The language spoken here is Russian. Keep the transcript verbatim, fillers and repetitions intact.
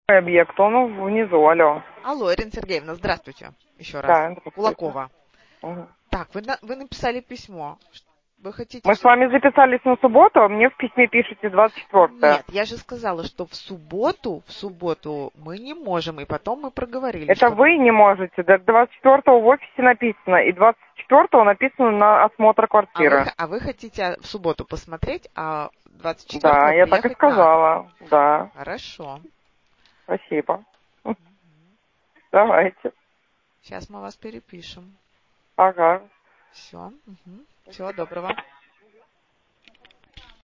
Объект, он внизу, алло. Алло, Ирина Сергеевна, здравствуйте. Еще раз. Да, здравствуйте. Кулакова. Угу. Так, вы, на, вы написали письмо. Вы хотите... Мы с вами записались на субботу, а мне в письме пишете двадцать четвёртое. Нет, я же сказала, что в субботу, в субботу мы не можем, и потом мы проговорили, Это что... вы не можете, да двадцать четвёртого в офисе написано, и двадцать четвёртого написано на осмотр А квартиры. вы, а вы хотите в субботу посмотреть, а двадцать четвёртого Да, я так и приехать на акт? сказала, да. Хорошо. Спасибо. Давайте. Сейчас мы вас перепишем. Ага. Все. Угу. Всего доброго.